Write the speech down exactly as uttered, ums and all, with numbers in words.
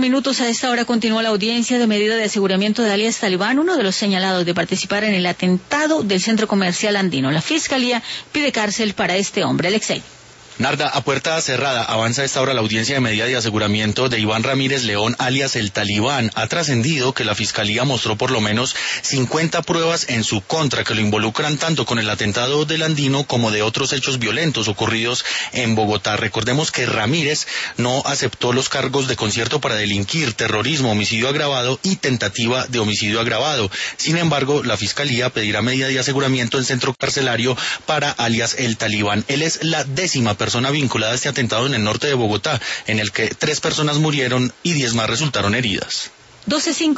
minutos. A esta hora continúa la audiencia de medida de aseguramiento de alias Talibán, uno de los señalados de participar en el atentado del centro comercial andino. La Fiscalía pide cárcel para este hombre. Alexei. Narda, a puerta cerrada avanza a esta hora la audiencia de medida de aseguramiento de Iván Ramírez León, alias el Talibán. Ha trascendido que la Fiscalía mostró por lo menos cincuenta pruebas en su contra que lo involucran tanto con el atentado del Andino como de otros hechos violentos ocurridos en Bogotá. Recordemos que Ramírez no aceptó los cargos de concierto para delinquir, terrorismo, homicidio agravado y tentativa de homicidio agravado. Sin embargo, la Fiscalía pedirá medida de aseguramiento en centro carcelario para alias el Talibán. Él es la décima persona persona vinculada a este atentado en el norte de Bogotá, en el que tres personas murieron y diez más resultaron heridas. doce cinco